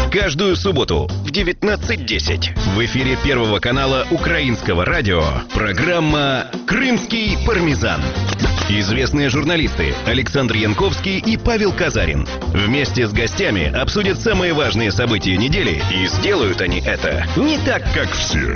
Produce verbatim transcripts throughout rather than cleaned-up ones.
Каждую субботу в девятнадцать десять в эфире Первого канала Украинского радио программа «Крымский пармезан». Известные журналисты Александр Янковский и Павел Казарин вместе с гостями обсудят самые важные события недели, и сделают они это не так, как все.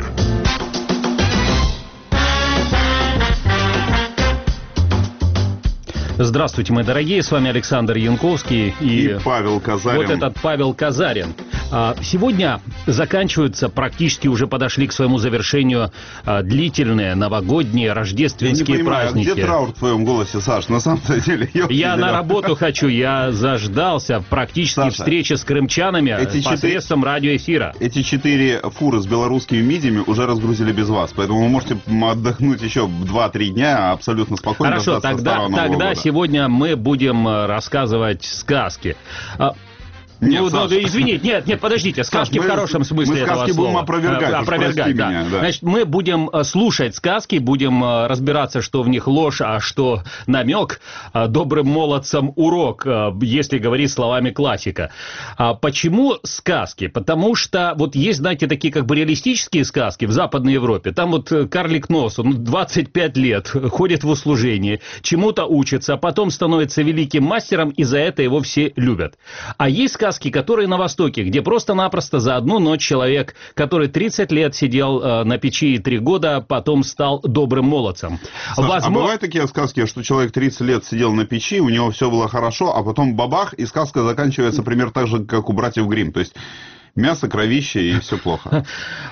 Здравствуйте, мои дорогие, с вами Александр Янковский и, и Павел Казарин. Вот этот Павел Казарин. Сегодня заканчиваются, практически уже подошли к своему завершению длительные новогодние рождественские я не понимаю, праздники. А где траур в твоем голосе, Саш? На самом-то деле... Я на работу хочу, я заждался практически Саша, встречи с крымчанами эти посредством четыре... радиоэфира. Эти четыре фуры с белорусскими мидиями уже разгрузили без вас, поэтому вы можете отдохнуть еще два-три дня абсолютно спокойно. Хорошо, тогда, тогда сегодня мы будем рассказывать сказки. Нет, ну, ну, извините, нет, нет, подождите, сказки Саш, в хорошем мы, смысле мы этого сказки слова. будем опровергать, опровергать да. Меня, да. Значит, мы будем слушать сказки, будем разбираться, что в них ложь, а что намек, добрым молодцам урок, если говорить словами классика. Почему сказки? Потому что вот есть, знаете, такие как бы реалистические сказки в Западной Европе. Там вот карлик Нос, он двадцать пять лет ходит в услужение, чему-то учится, а потом становится великим мастером, и за это его все любят. А есть сказки, которые на Востоке, где просто-напросто за одну ночь человек, который тридцать лет сидел э, на печи и три года, потом стал добрым молодцем. Саш, Возможно... А бывают такие сказки, что человек тридцать лет сидел на печи, у него все было хорошо, а потом бабах, и сказка заканчивается примерно так же, как у братьев Гримм. То есть мясо, кровище, и все плохо.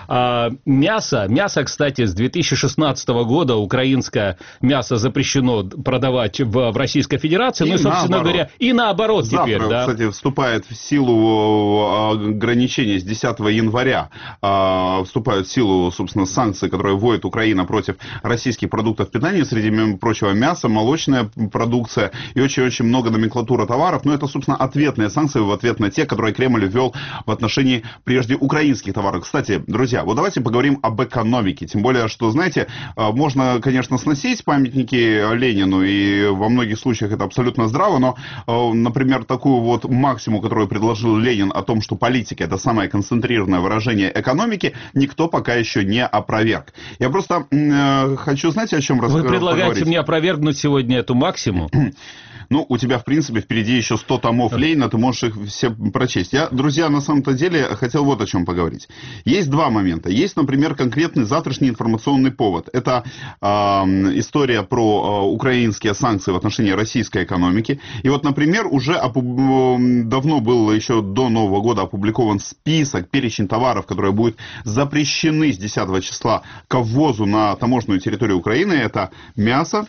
Мясо, мясо, кстати, с две тысячи шестнадцатого года украинское мясо запрещено продавать в, в Российской Федерации. И ну и, собственно наоборот. говоря, и наоборот Завтра, теперь. Да? Кстати, вступает в силу ограничения с десятого января. Вступают в силу, собственно, санкции, которые вводит Украина против российских продуктов питания. Среди прочего мясо, молочная продукция и очень-очень много номенклатуры товаров. Но это, собственно, ответные санкции в ответ на те, которые Кремль ввел в отношении прежде украинских товаров. Кстати, друзья, вот давайте поговорим об экономике. Тем более, что, знаете, можно, конечно, сносить памятники Ленину, и во многих случаях это абсолютно здраво, но, например, такую вот максимум, которую предложил Ленин о том, что политика — это самое концентрированное выражение экономики, никто пока еще не опроверг. Я просто э, хочу, знаете, о чем рассказать? Вы предлагаете поговорить? мне опровергнуть сегодня эту максимум? Ну, у тебя, в принципе, впереди еще сто томов Ленина, ты можешь их все прочесть. Я, друзья, на самом-то деле хотел вот о чем поговорить. Есть два момента. Есть, например, конкретный завтрашний информационный повод. Это э, история про э, украинские санкции в отношении российской экономики. И вот, например, уже опуб... давно был еще до Нового года опубликован список, перечень товаров, которые будут запрещены с десятого числа к ввозу на таможенную территорию Украины. Это мясо.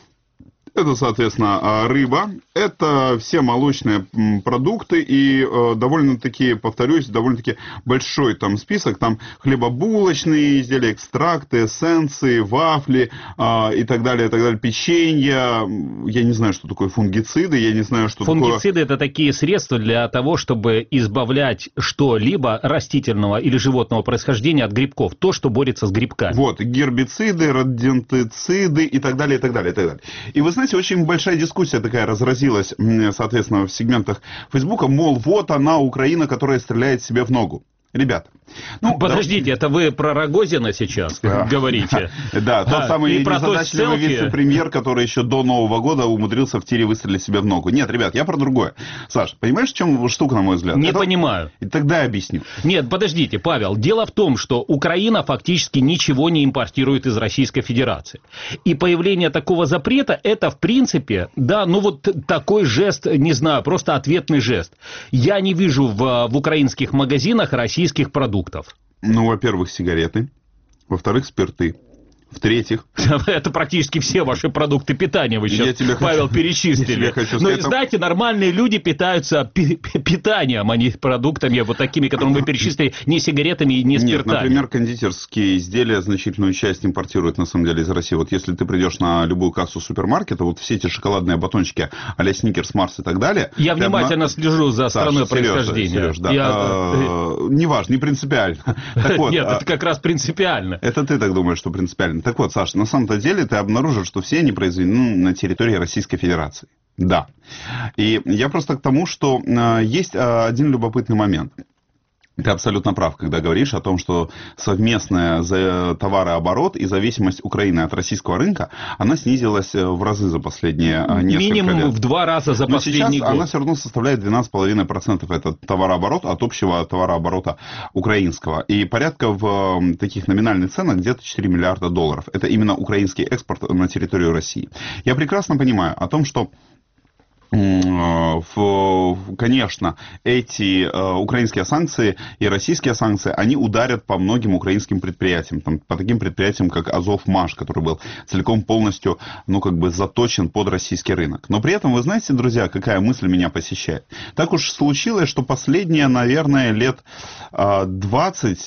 Это, соответственно, рыба, это все молочные продукты и э, довольно-таки, повторюсь, довольно-таки большой там список, там хлебобулочные изделия, экстракты, эссенции, вафли э, и так далее, и так далее, печенье, я не знаю, что такое фунгициды, я не знаю, что фунгициды такое... Фунгициды это такие средства для того, чтобы избавлять что-либо растительного или животного происхождения от грибков, то, что борется с грибками. Вот, гербициды, родентициды и так далее, и так далее, и так далее. И вы знаете, Знаете, очень большая дискуссия такая разразилась, соответственно, в сегментах Фейсбука, мол, вот она, Украина, которая стреляет себе в ногу. Ребята. Ну, подождите, да... это вы про Рогозина сейчас да. говорите? Да, тот самый незадачливый вице-премьер, который еще до Нового года умудрился в тире выстрелить себе в ногу. Нет, ребят, я про другое. Саш, понимаешь, в чем штука, на мой взгляд? Не понимаю. И тогда объясню. Нет, подождите, Павел. Дело в том, что Украина фактически ничего не импортирует из Российской Федерации. И появление такого запрета, это, в принципе, да, ну вот такой жест, не знаю, просто ответный жест. Я не вижу в, в украинских магазинах российских продуктов. Ну, во-первых, сигареты, во-вторых, спирты, в-третьих... Это практически все ваши продукты питания вы сейчас, я Павел, хочу... перечислили. хочу Но, сказать, знаете, нормальные люди питаются пи- питанием, а не продуктами, вот такими, которые вы перечислили, не сигаретами и не спиртами. Нет, например, кондитерские изделия значительную часть импортируют, на самом деле, из России. Вот если ты придешь на любую кассу супермаркета, вот все эти шоколадные батончики а-ля Сникерс, Марс и так далее... Я внимательно на... слежу за страной Саша, происхождения. Сереж, да. Я... а, неважно, не принципиально. Так вот, Нет, а... это как раз принципиально. Это ты так думаешь, что принципиально. Так вот, Саша, на самом-то деле ты обнаружишь, что все они произведены на территории Российской Федерации. Да. И я просто к тому, что э, есть э, один любопытный момент. Ты абсолютно прав, когда говоришь о том, что совместный товарооборот и зависимость Украины от российского рынка, она снизилась в разы за последние несколько лет. Минимум в два раза за Но последний сейчас год. Она все равно составляет двенадцать целых пять десятых процента этот товарооборот от общего товарооборота украинского. И порядка в таких номинальных ценах где-то четыре миллиарда долларов. Это именно украинский экспорт на территорию России. Я прекрасно понимаю о том, что конечно, эти э, украинские санкции и российские санкции, они ударят по многим украинским предприятиям, там, по таким предприятиям, как Азовмаш, который был целиком полностью, ну, как бы заточен под российский рынок. Но при этом, вы знаете, друзья, какая мысль меня посещает? Так уж случилось, что последние, наверное, лет э, двадцать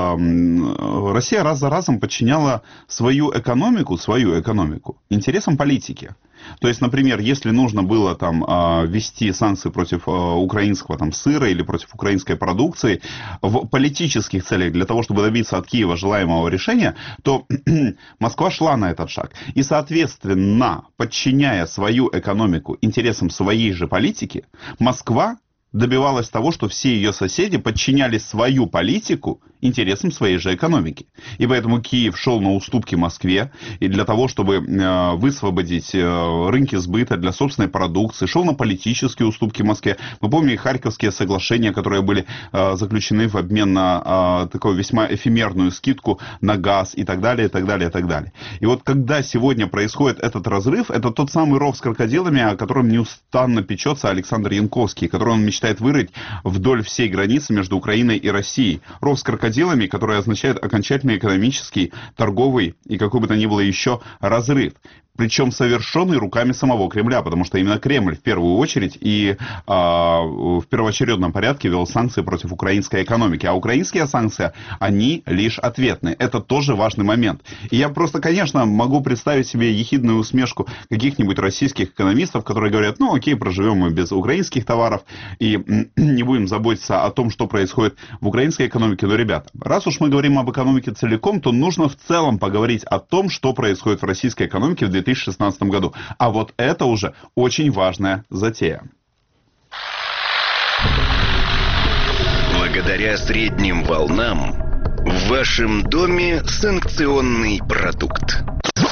э, Россия раз за разом подчиняла свою экономику, свою экономику интересам политики. То есть, например, если нужно было там ввести санкции против украинского там сыра или против украинской продукции в политических целях для того, чтобы добиться от Киева желаемого решения, то Москва шла на этот шаг. И, соответственно, подчиняя свою экономику интересам своей же политики, Москва добивалась того, что все ее соседи подчиняли свою политику интересам своей же экономики. И поэтому Киев шел на уступки Москве, и для того, чтобы э, высвободить э, рынки сбыта для собственной продукции, шел на политические уступки Москве. Мы помним Харьковские соглашения, которые были э, заключены в обмен на э, такую весьма эфемерную скидку на газ и так далее, и так далее, и так далее. И вот когда сегодня происходит этот разрыв, это тот самый ров с крокодилами, о котором неустанно печется Александр Янковский, который он мечтает вырыть вдоль всей границы между Украиной и Россией. Ров с крокодилами, который означает окончательный экономический, торговый и какой бы то ни было еще разрыв. Причем совершенный руками самого Кремля, потому что именно Кремль в первую очередь и а, в первоочередном порядке ввел санкции против украинской экономики. А украинские санкции, они лишь ответные. Это тоже важный момент. И я просто, конечно, могу представить себе ехидную усмешку каких-нибудь российских экономистов, которые говорят, ну окей, проживем мы без украинских товаров и не будем заботиться о том, что происходит в украинской экономике. Но, ребята, раз уж мы говорим об экономике целиком, то нужно в целом поговорить о том, что происходит в российской экономике в две тысячи шестнадцатом году. А вот это уже очень важная затея. Благодаря средним волнам в вашем доме санкционный продукт.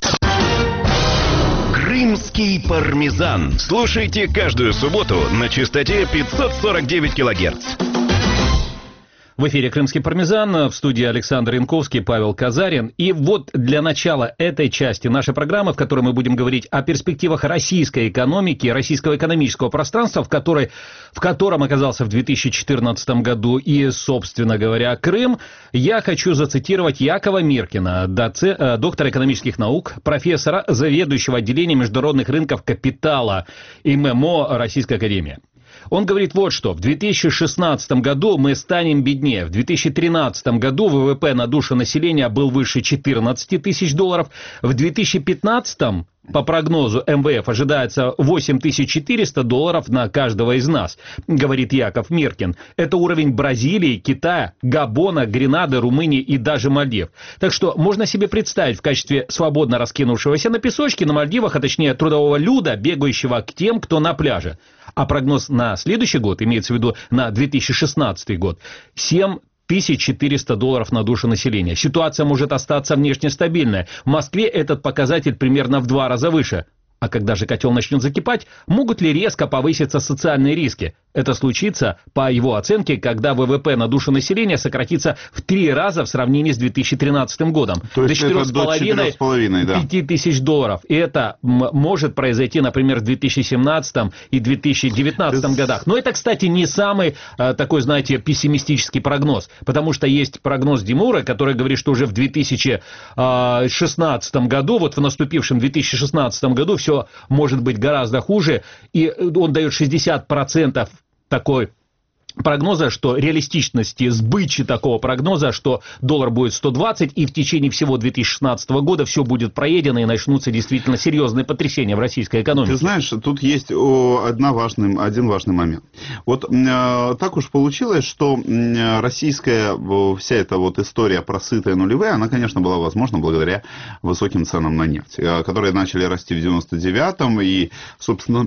Крымский пармезан. Слушайте каждую субботу на частоте пятьсот сорок девять килогерц. В эфире «Крымский пармезан», в студии Александр Янковский, Павел Казарин. И вот для начала этой части нашей программы, в которой мы будем говорить о перспективах российской экономики, российского экономического пространства, в, которой, в котором оказался в две тысячи четырнадцатом году и, собственно говоря, Крым, я хочу зацитировать Якова Миркина, доце, доктора экономических наук, профессора, заведующего отделением международных рынков капитала ИММО Российской академии. Он говорит вот что. В две тысячи шестнадцатом году мы станем беднее. В две тысячи тринадцатом году ВВП на душу населения был выше четырнадцати тысяч долларов. В две тысячи пятнадцатом, по прогнозу эм вэ эф, ожидается восемь тысяч четыреста долларов на каждого из нас, говорит Яков Миркин. Это уровень Бразилии, Китая, Габона, Гренады, Румынии и даже Мальдив. Так что можно себе представить в качестве свободно раскинувшегося на песочке на Мальдивах, а точнее трудового люда, бегающего к тем, кто на пляже. А прогноз на следующий год, имеется в виду на две тысячи шестнадцатый год, семь тысяч четыреста долларов на душу населения. Ситуация может остаться внешне стабильная. В Москве этот показатель примерно в два раза выше. А когда же котел начнет закипать, могут ли резко повыситься социальные риски? Это случится, по его оценке, когда ВВП на душу населения сократится в три раза в сравнении с две тысячи тринадцатым годом. То есть до четырёх с половиной до пяти тысяч долларов. И это может произойти, например, в две тысячи семнадцатом и две тысячи девятнадцатом годах. Но это, кстати, не самый а, такой, знаете, пессимистический прогноз. Потому что есть прогноз Димура, который говорит, что уже в две тысячи шестнадцатом году, вот в наступившем две тысячи шестнадцатом году, все может быть гораздо хуже. И он дает шестьдесят процентов такой прогноза, что реалистичности, сбычи такого прогноза, что доллар будет сто двадцать, и в течение всего две тысячи шестнадцатого года все будет проедено, и начнутся действительно серьезные потрясения в российской экономике. Ты знаешь, тут есть одна важный, один важный момент. Вот э, так уж получилось, что российская вся эта вот история про сытые нулевые, она, конечно, была возможна благодаря высоким ценам на нефть, которые начали расти в девяносто девятом, и, собственно,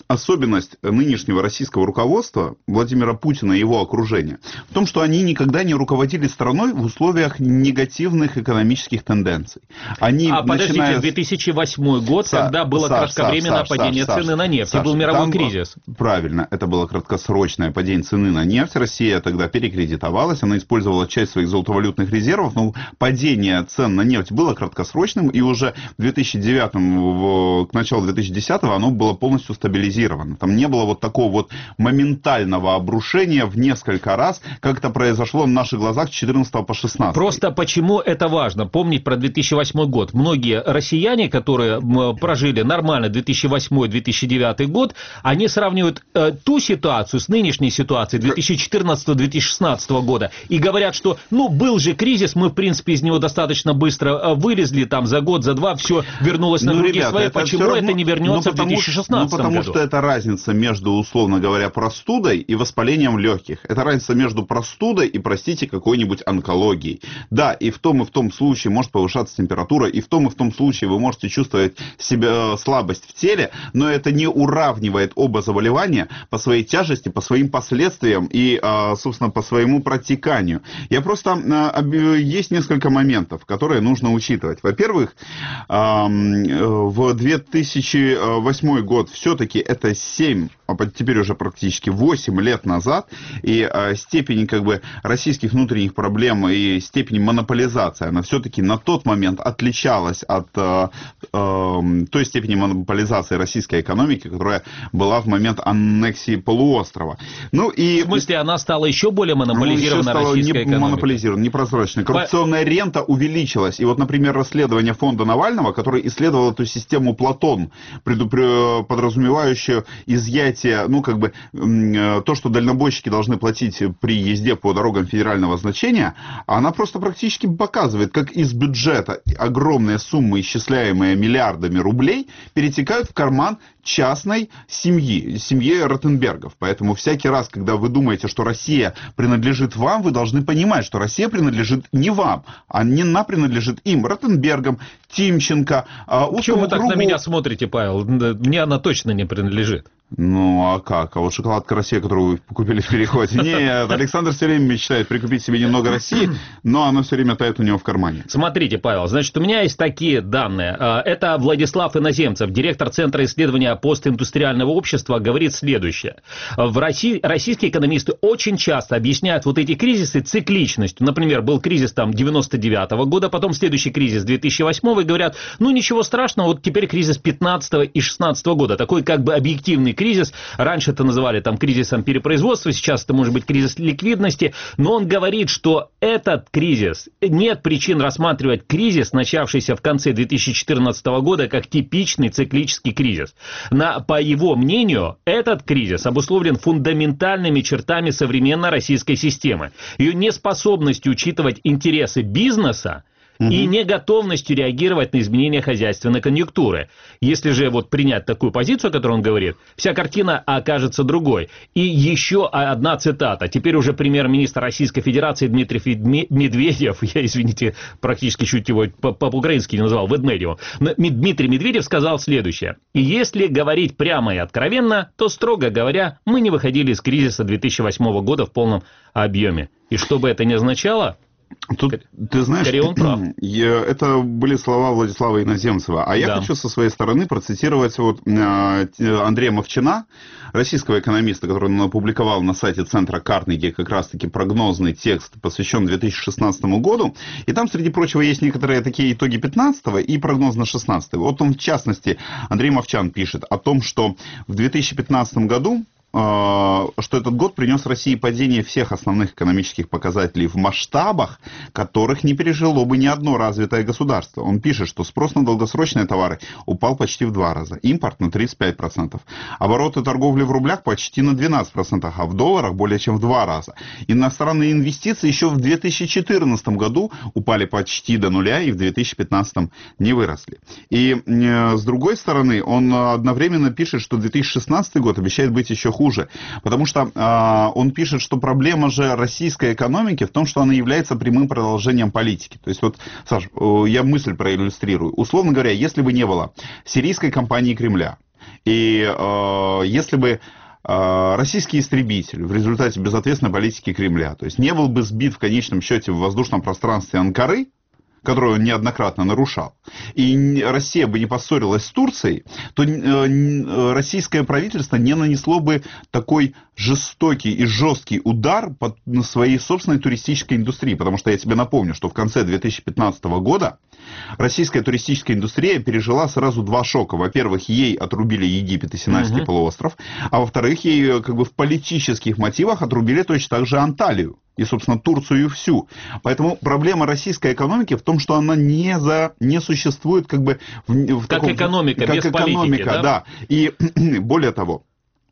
особенность нынешнего российского руководства, Владимира Путина и его окружения, в том, что они никогда не руководили страной в условиях негативных экономических тенденций. Они, а подождите, начиная... две тысячи восьмой год, Са, когда было Саш, кратковременное Саш, падение Саш, цены Саш, на нефть, Саш, и был мировой кризис. Правильно, это было краткосрочное падение цены на нефть. Россия тогда перекредитовалась, она использовала часть своих золотовалютных резервов, но падение цен на нефть было краткосрочным, и уже в две тысячи девятом, к началу две тысячи десятого оно было полностью стабилизировано. Там не было вот такого вот моментального обрушения в несколько раз, как это произошло на наших глазах с четырнадцатого по шестнадцатый. Просто почему это важно? Помнить про две тысячи восьмой год. Многие россияне, которые прожили нормально две тысячи восьмой — две тысячи девятый год, они сравнивают э, ту ситуацию с нынешней ситуацией две тысячи четырнадцатого — две тысячи шестнадцатого года и говорят, что ну был же кризис, мы в принципе из него достаточно быстро вылезли, там за год, за два все вернулось на ну, круги ребята, свои. Это почему равно, это не вернется ну, потому, в две тысячи шестнадцатом ну, потому году? Потому что это разница между, условно говоря, простудой и воспалением легких. Это разница между простудой и, простите, какой-нибудь онкологией. Да, и в том и в том случае может повышаться температура, и в том и в том случае вы можете чувствовать себя слабость в теле, но это не уравнивает оба заболевания по своей тяжести, по своим последствиям и, собственно, по своему протеканию. Я просто... Есть несколько моментов, которые нужно учитывать. Во-первых, в две тысячи восьмой год все-таки это семь, а теперь уже практически восемь лет назад, и степень как бы российских внутренних проблем и степень монополизации, она все-таки на тот момент отличалась от э, э, той степени монополизации российской экономики, которая была в момент аннексии полуострова. Ну, и... В смысле, она стала еще более монополизирована, ну, российская не экономика? Монополизирована, непрозрачной. Коррупционная По... рента увеличилась. И вот, например, расследование фонда Навального, который исследовал эту систему Платон, подразумевающую изъятие, ну, как бы, то, что дальнобойщики должны платить при езде по дорогам федерального значения, она просто практически показывает, как из бюджета огромные суммы, исчисляемые миллиардами рублей, перетекают в карман частной семьи, семьи Ротенбергов. Поэтому всякий раз, когда вы думаете, что Россия принадлежит вам, вы должны понимать, что Россия принадлежит не вам, а не она принадлежит им, Ротенбергам, Тимченко. Почему вы так кругу... на меня смотрите, Павел? Мне она точно не принадлежит. Ну, а как? А вот шоколадка «Россия», которую вы купили в переходе. Нет, Александр все время мечтает прикупить себе немного России, но она все время тает у него в кармане. Смотрите, Павел, значит, у меня есть такие данные. Это Владислав Иноземцев, директор Центра исследования постиндустриального общества, говорит следующее. В России российские экономисты очень часто объясняют вот эти кризисы цикличностью. Например, был кризис там девяносто девятого года, потом следующий кризис две тысячи восьмого, и говорят, ну ничего страшного, вот теперь кризис пятнадцатого и шестнадцатого года. Такой как бы объективный кризис. Раньше это называли там кризисом перепроизводства, сейчас это может быть кризис ликвидности, но он говорит, что этот кризис, нет причин рассматривать кризис, начавшийся в конце две тысячи четырнадцатого года, как типичный циклический кризис. На, по его мнению, этот кризис обусловлен фундаментальными чертами современной российской системы, ее неспособностью учитывать интересы бизнеса и неготовностью реагировать на изменения хозяйственной конъюнктуры. Если же вот принять такую позицию, о которой он говорит, вся картина окажется другой. И еще одна цитата. Теперь уже премьер-министр Российской Федерации Дмитрий Медведев, я, извините, практически чуть его по-украински не назвал, Ведмедевым, Дмитрий Медведев сказал следующее. И если говорить прямо и откровенно, то, строго говоря, мы не выходили из кризиса две тысячи восьмого года в полном объеме. И что бы это ни означало... Тут, ты знаешь, я, это были слова Владислава Иноземцева. А я да. хочу со своей стороны процитировать вот, э, Андрея Мовчина, российского экономиста, который он опубликовал на сайте Центра Карнеги как раз-таки прогнозный текст, посвящен две тысячи шестнадцатому году. И там, среди прочего, есть некоторые такие итоги пятнадцатого и прогноз на шестнадцатый. Вот он, в частности, Андрей Мовчан пишет о том, что в две тысячи пятнадцатом году что этот год принес России падение всех основных экономических показателей в масштабах, которых не пережило бы ни одно развитое государство. Он пишет, что спрос на долгосрочные товары упал почти в два раза, импорт на тридцать пять процентов, обороты торговли в рублях почти на двенадцать процентов, а в долларах более чем в два раза. Иностранные инвестиции еще в две тысячи четырнадцатом году упали почти до нуля и в две тысячи пятнадцатом не выросли. И э, с другой стороны, он одновременно пишет, что две тысячи шестнадцатый год обещает быть еще хуже. хуже. Потому что э, он пишет, что проблема же российской экономики в том, что она является прямым продолжением политики. То есть вот, Саш, э, я мысль проиллюстрирую. Условно говоря, если бы не было сирийской кампании Кремля, И э, если бы э, российский истребитель в результате безответственной политики Кремля, то есть не был бы сбит в конечном счете в воздушном пространстве Анкары, которую он неоднократно нарушал, и Россия бы не поссорилась с Турцией, то российское правительство не нанесло бы такой жестокий и жесткий удар по своей собственной туристической индустрии. Потому что я тебе напомню, что в конце две тысячи пятнадцатого года российская туристическая индустрия пережила сразу два шока. Во-первых, ей отрубили Египет и Синайский угу. полуостров, а во-вторых, ей как бы в политических мотивах отрубили точно так же Анталию. И, собственно, Турцию всю. Поэтому проблема российской экономики в том, что она не, за, не существует как бы... В, в как таком, экономика, как без экономика, политики, да? да. И более того,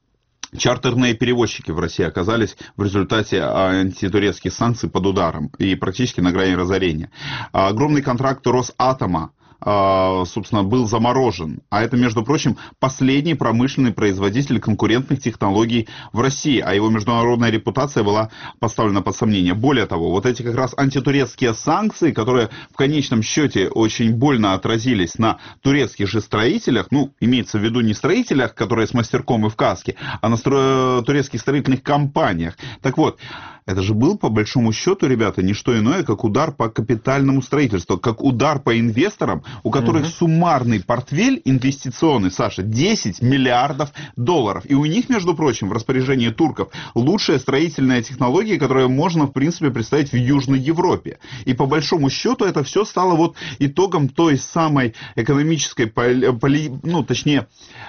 чартерные перевозчики в России оказались в результате антитурецких санкций под ударом и практически на грани разорения. Огромный контракт Росатома, собственно, был заморожен. А это, между прочим, последний промышленный производитель конкурентных технологий в России, а его международная репутация была поставлена под сомнение. Более того, вот эти как раз антитурецкие санкции, которые в конечном счете очень больно отразились на турецких же строителях, ну, имеется в виду не строителях, которые с мастерком и в каске, а на стро... турецких строительных компаниях. Так вот, это же был, по большому счету, ребята, не что иное, как удар по капитальному строительству, как удар по инвесторам, у которых угу. суммарный портфель инвестиционный, Саша, десять миллиардов долларов. И у них, между прочим, в распоряжении турков лучшая строительная технология, которую можно, в принципе, представить в Южной Европе. И по большому счету это все стало вот итогом той самой экономической, поли, ну, точнее...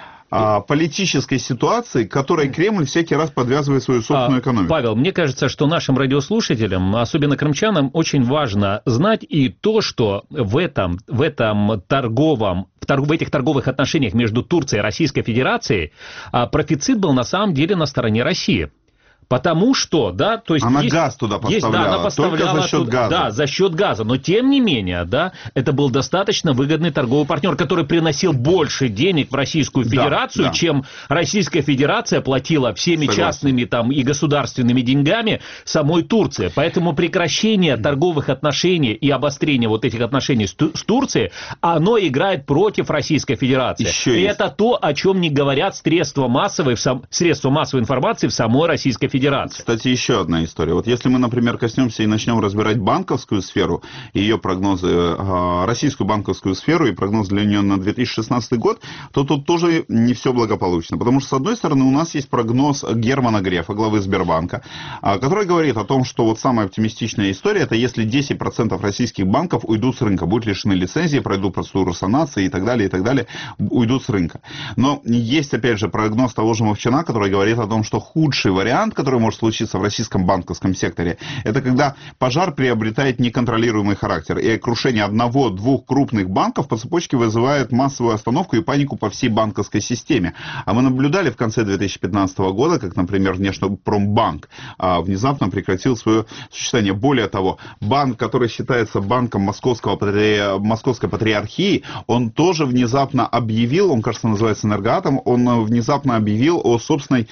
политической ситуации, к которой Кремль всякий раз подвязывает свою собственную экономику. Павел, мне кажется, что нашим радиослушателям, особенно крымчанам, очень важно знать и то, что в этом, в этом торговом, в, торг, в этих торговых отношениях между Турцией и Российской Федерацией профицит был на самом деле на стороне России. Потому что, да, то есть... Она есть, газ туда поставляла, есть, да, она поставляла только за счет туда, газа. Да, за счет газа. Но тем не менее, да, это был достаточно выгодный торговый партнер, который приносил больше денег в Российскую Федерацию, да, да. чем Российская Федерация платила всеми Согласен. частными там, и государственными деньгами самой Турции. Поэтому прекращение торговых отношений и обострение вот этих отношений с, с Турцией, оно играет против Российской Федерации. Еще и есть. Это то, о чем не говорят средства массовой, средства массовой информации в самой Российской Федерации. Кстати, еще одна история. Вот если мы, например, коснемся и начнем разбирать банковскую сферу, и ее прогнозы, российскую банковскую сферу и прогноз для нее на две тысячи шестнадцатый год, то тут тоже не все благополучно. Потому что, с одной стороны, у нас есть прогноз Германа Грефа, главы Сбербанка, который говорит о том, что вот самая оптимистичная история, это если десять процентов российских банков уйдут с рынка, будут лишены лицензии, пройдут процедуру санации и так далее, и так далее, уйдут с рынка. Но есть, опять же, прогноз того же Мовчана, который говорит о том, что худший вариант, который может случиться в российском банковском секторе, это когда пожар приобретает неконтролируемый характер, и крушение одного-двух крупных банков по цепочке вызывает массовую остановку и панику по всей банковской системе. А мы наблюдали в конце две тысячи пятнадцатого года, как, например, Внешнепромбанк внезапно прекратил свое существование. Более того, банк, который считается банком Московского патри... Московской патриархии, он тоже внезапно объявил, он, кажется, называется Энергоатом, он внезапно объявил о собственной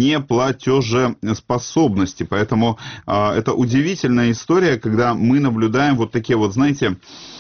неплатежеспособности. Поэтому э, это удивительная история, когда мы наблюдаем вот такие вот, знаете,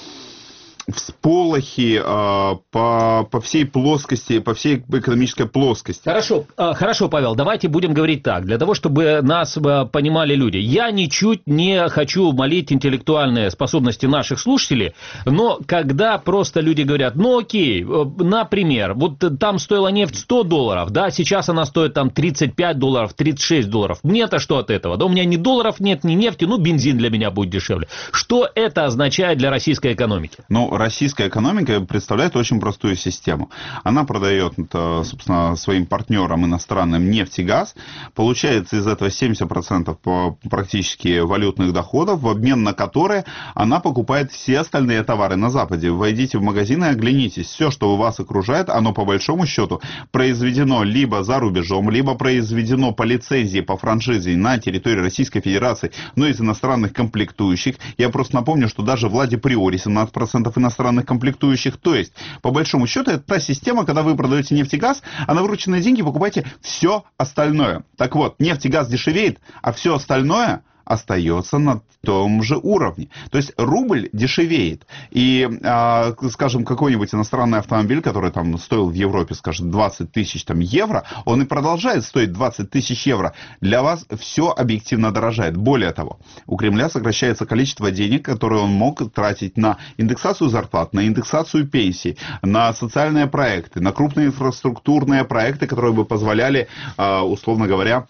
всполохи э, по, по всей плоскости, по всей экономической плоскости. Хорошо, э, хорошо, Павел, давайте будем говорить так, для того, чтобы нас э, понимали люди. Я ничуть не хочу молить интеллектуальные способности наших слушателей, но когда просто люди говорят, ну окей, э, например, вот там стоила нефть сто долларов, да, сейчас она стоит там тридцать пять долларов, тридцать шесть долларов. Мне-то что от этого? Да у меня ни долларов нет, ни нефти, ну бензин для меня будет дешевле. Что это означает для российской экономики? Ну, российская экономика представляет очень простую систему. Она продает, собственно, своим партнерам иностранным нефть и газ, получается из этого семьдесят процентов практически валютных доходов, в обмен на которые она покупает все остальные товары на Западе. Войдите в магазины и оглянитесь. Все, что у вас окружает, оно по большому счету произведено либо за рубежом, либо произведено по лицензии, по франшизе на территории Российской Федерации, но из иностранных комплектующих. Я просто напомню, что даже в Ладе Приори семнадцать процентов иностранных комплектующих. То есть, по большому счету, это та система, когда вы продаете нефть и газ, а на вырученные деньги покупаете все остальное. Так вот, нефть и газ дешевеет, а все остальное остается на том же уровне. То есть рубль дешевеет. И, а, скажем, какой-нибудь иностранный автомобиль, который там стоил в Европе, скажем, двадцать тысяч там, евро, он и продолжает стоить двадцать тысяч евро. Для вас все объективно дорожает. Более того, у Кремля сокращается количество денег, которые он мог тратить на индексацию зарплат, на индексацию пенсий, на социальные проекты, на крупные инфраструктурные проекты, которые бы позволяли, условно говоря,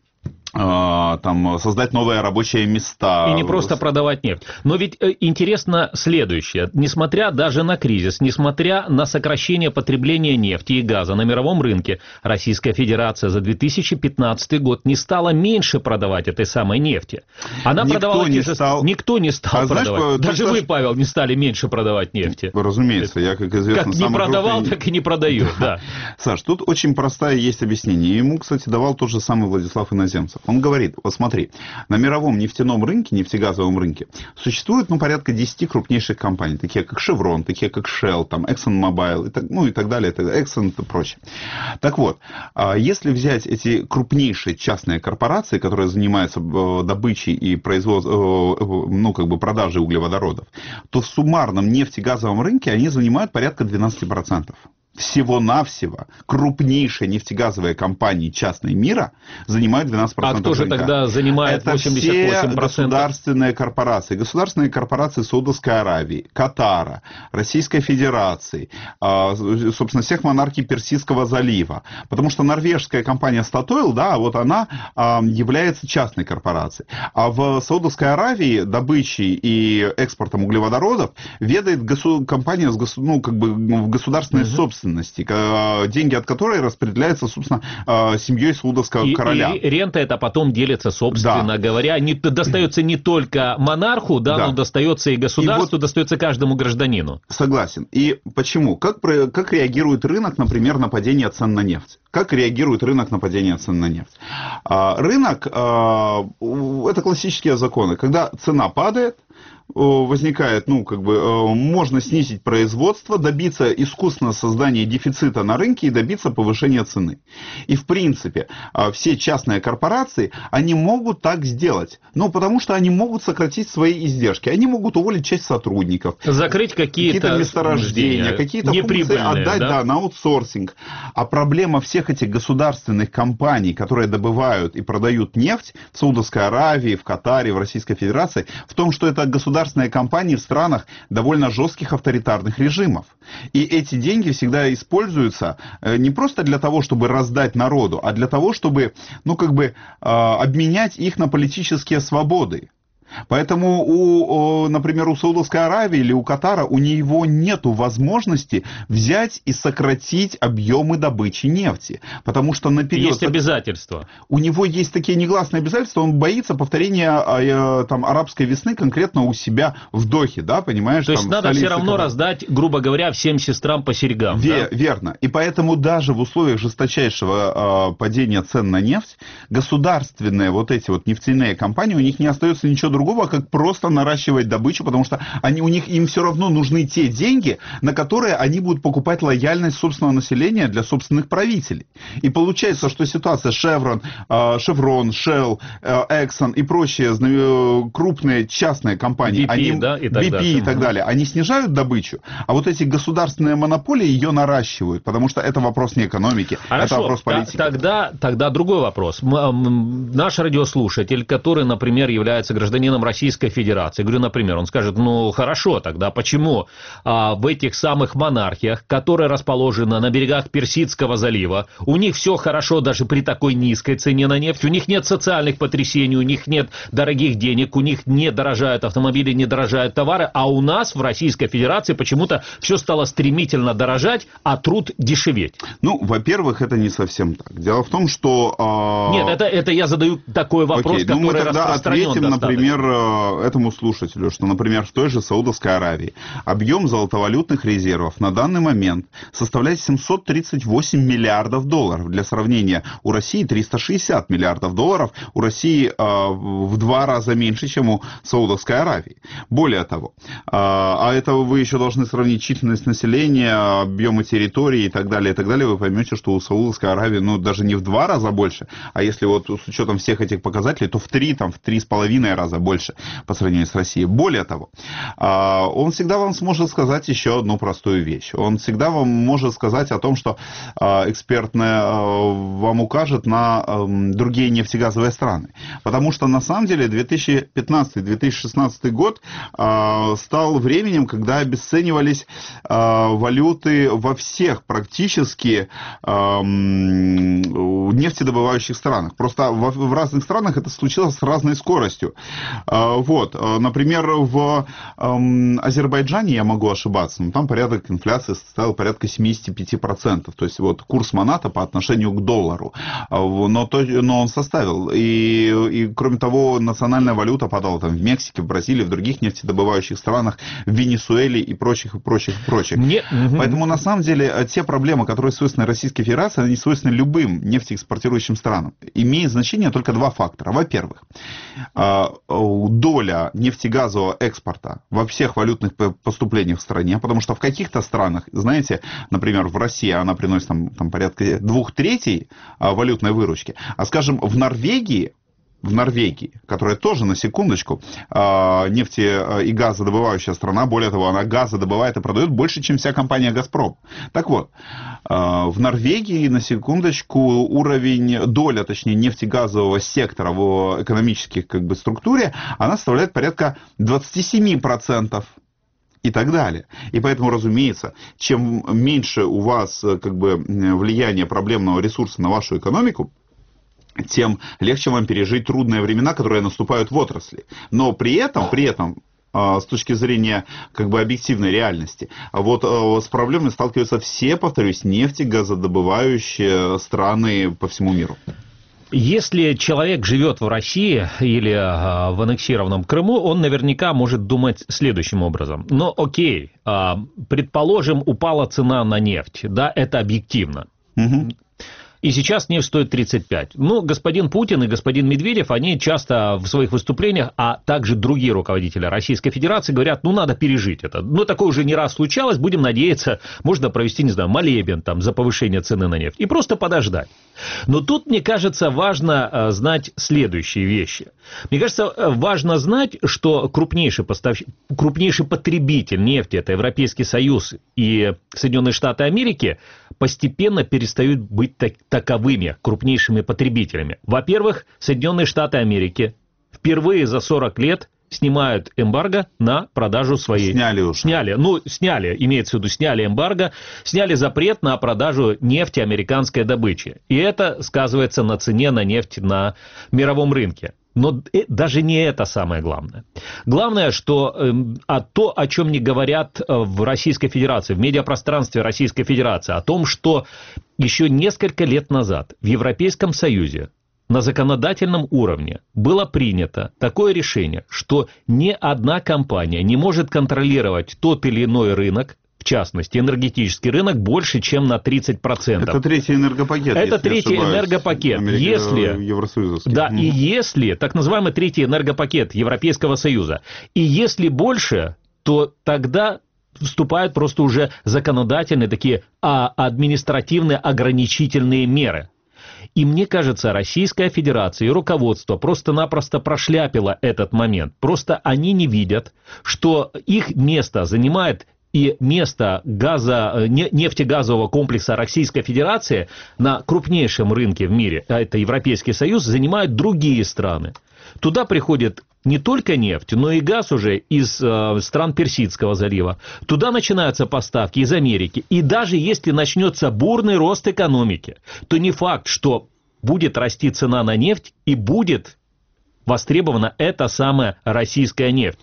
там, создать новые рабочие места. И не просто продавать нефть. Но ведь э, интересно следующее. Несмотря даже на кризис, несмотря на сокращение потребления нефти и газа на мировом рынке, Российская Федерация за две тысячи пятнадцатый год не стала меньше продавать этой самой нефти. Она Никто продавала... не же... стал... Никто не стал а продавать. Знаешь, даже вы, знаешь... Павел, не стали меньше продавать нефти. Разумеется, я, как известно, как не продавал, крупный... так и не продаю. Да. Саш, тут очень простое есть объяснение. Ему, кстати, давал тот же самый Владислав Иноземцев. Он говорит, вот смотри, на мировом нефтяном рынке, нефтегазовом рынке, существует, ну, порядка десяти крупнейших компаний, такие как Chevron, такие как Shell, там, ExxonMobil, и так, ну, и так далее, Exxon и прочее. Так вот, если взять эти крупнейшие частные корпорации, которые занимаются добычей и производством, ну, как бы продажей углеводородов, то в суммарном нефтегазовом рынке они занимают порядка двенадцать процентов. Всего-навсего крупнейшие нефтегазовые компании частные мира занимают двенадцать процентов. А кто же рынка. тогда занимает восемьдесят восемь процентов? Это все государственные корпорации. Государственные корпорации Саудовской Аравии, Катара, Российской Федерации, собственно, всех монархий Персидского залива. Потому что норвежская компания Statoil, да, вот она является частной корпорацией. А в Саудовской Аравии добычей и экспортом углеводородов ведает госу... компания с госу... ну, как бы в государственной uh-huh. собственности. Деньги от которой распределяются, собственно, семьей саудовского и, короля. И рента это потом делится, собственно да. говоря, не, достается не только монарху, да, да. но достается и государству, и вот, достается каждому гражданину. Согласен. И почему? Как, как реагирует рынок, например, на падение цен на нефть? Как реагирует рынок на падение цен на нефть? Рынок, это классические законы. Когда цена падает, возникает, ну, как бы, можно снизить производство, добиться искусственного создания дефицита на рынке и добиться повышения цены. И, в принципе, все частные корпорации, они могут так сделать. Ну, потому что они могут сократить свои издержки. Они могут уволить часть сотрудников. Закрыть какие-то, какие-то месторождения, какие-то функции отдать да? Да, на аутсорсинг. А проблема всех этих государственных компаний, которые добывают и продают нефть в Саудовской Аравии, в Катаре, в Российской Федерации, в том, что это государственные государственные компании в странах довольно жестких авторитарных режимов. И эти деньги всегда используются не просто для того, чтобы раздать народу, а для того, чтобы, ну, как бы, обменять их на политические свободы. Поэтому, у, например, у Саудовской Аравии или у Катара у него нет возможности взять и сократить объемы добычи нефти. Потому что на период... Есть обязательства. У него есть такие негласные обязательства, он боится повторения там, арабской весны конкретно у себя в Дохе, да, понимаешь? То есть надо все равно Катара. Раздать, грубо говоря, всем сестрам по серьгам. Ве- да? Верно. И поэтому даже в условиях жесточайшего э, падения цен на нефть, государственные вот эти вот нефтяные компании, у них не остается ничего другого, как просто наращивать добычу, потому что они, у них, им все равно нужны те деньги, на которые они будут покупать лояльность собственного населения для собственных правителей. И получается, что ситуация Chevron, Chevron, Shell, Exxon и прочие крупные частные компании, би пи, они, да, и так би пи далее. и так далее, они снижают добычу, а вот эти государственные монополии ее наращивают, потому что это вопрос не экономики, Хорошо, это вопрос политики. Тогда, тогда другой вопрос. Наш радиослушатель, который, например, является гражданином Российской Федерации, говорю, например, он скажет, ну хорошо, тогда почему а, в этих самых монархиях, которые расположены на берегах Персидского залива, у них все хорошо даже при такой низкой цене на нефть, у них нет социальных потрясений, у них нет дорогих денег, у них не дорожают автомобили, не дорожают товары, а у нас в Российской Федерации почему-то все стало стремительно дорожать, а труд дешеветь. Ну, во-первых, это не совсем так. Дело в том, что... Э... Нет, это, это я задаю такой вопрос, Окей, который ну мы тогда распространен ответим, достаточно. например, этому слушателю, что, например, в той же Саудовской Аравии объем золотовалютных резервов на данный момент составляет семьсот тридцать восемь миллиардов долларов. Для сравнения, у России триста шестьдесят миллиардов долларов, у России э, в два раза меньше, чем у Саудовской Аравии. Более того, э, а это вы еще должны сравнить численность населения, объемы территории и так далее, и так далее, вы поймете, что у Саудовской Аравии, ну, даже не в два раза больше, а если вот с учетом всех этих показателей, то в три, там, в три с половиной раза больше по сравнению с Россией. Более того, он всегда вам сможет сказать еще одну простую вещь. Он всегда вам может сказать о том, что экспертное вам укажет на другие нефтегазовые страны. Потому что, на самом деле, две тысячи пятнадцатый — две тысячи шестнадцатый год стал временем, когда обесценивались валюты во всех практически нефтедобывающих странах. Просто в разных странах это случилось с разной скоростью. Вот. Например, в Азербайджане, я могу ошибаться, но там порядок инфляции составил порядка семьдесят пять процентов. То есть вот курс маната по отношению к доллару. Но, то, но он составил. И, и кроме того, национальная валюта падала там в Мексике, в Бразилии, в других нефтедобывающих странах, в Венесуэле и прочих, и прочих, и прочих. Мне... Поэтому на самом деле те проблемы, которые свойственны Российской Федерации, они свойственны любым нефтеэкспортирующим странам. Имеет значение только два фактора. Во-первых, доля нефтегазового экспорта во всех валютных поступлениях в стране, потому что в каких-то странах, знаете, например, в России она приносит там, там порядка двух третей валютной выручки, а, скажем, в Норвегии, в Норвегии, которая тоже, на секундочку, нефти- и газодобывающая страна, более того, она газа добывает и продает больше, чем вся компания «Газпром». Так вот, в Норвегии, на секундочку, уровень, доля, точнее, нефтегазового сектора в экономических как бы, структуре, она составляет порядка двадцать семь процентов. И так далее. И поэтому, разумеется, чем меньше у вас как бы, влияние проблемного ресурса на вашу экономику, тем легче вам пережить трудные времена, которые наступают в отрасли. Но при этом, при этом, с точки зрения как бы объективной реальности, вот с проблемой сталкиваются все, повторюсь, нефтегазодобывающие страны по всему миру. Если человек живет в России или в аннексированном Крыму, он наверняка может думать следующим образом. Ну, окей, предположим, упала цена на нефть, да, это объективно. Угу. И сейчас нефть стоит тридцать пять. Ну, господин Путин и господин Медведев, они часто в своих выступлениях, а также другие руководители Российской Федерации говорят, ну, надо пережить это. Ну, такое уже не раз случалось, будем надеяться, можно провести, не знаю, молебен там за повышение цены на нефть и просто подождать. Но тут, мне кажется, важно э, знать следующие вещи. Мне кажется, важно знать, что крупнейший, поставщик, крупнейший потребитель нефти, это Европейский Союз и Соединенные Штаты Америки, постепенно перестают быть так, таковыми крупнейшими потребителями. Во-первых, Соединенные Штаты Америки впервые за сорок лет снимают эмбарго на продажу своей... Сняли уже. Сняли, ну, сняли, имеется в виду, сняли эмбарго, сняли запрет на продажу нефти американской добычи. И это сказывается на цене на нефть на мировом рынке. Но даже не это самое главное. Главное, что э, а то, о чем не говорят в Российской Федерации, в медиапространстве Российской Федерации, о том, что еще несколько лет назад в Европейском Союзе на законодательном уровне было принято такое решение, что ни одна компания не может контролировать тот или иной рынок, в частности, энергетический рынок, больше, чем на тридцать процентов. Это третий энергопакет. Это третий энергопакет. Америка, если, Евросоюзовский. да, mm. и если, так называемый третий энергопакет Европейского Союза, и если больше, то тогда вступают просто уже законодательные такие а, административные ограничительные меры. И мне кажется, Российская Федерация и руководство просто-напросто прошляпило этот момент. Просто они не видят, что их место занимает и место газа, нефтегазового комплекса Российской Федерации на крупнейшем рынке в мире, а это Европейский Союз, занимают другие страны. Туда приходит не только нефть, но и газ уже из э, стран Персидского залива. Туда начинаются поставки из Америки. И даже если начнется бурный рост экономики, то не факт, что будет расти цена на нефть и будет востребована эта самая российская нефть.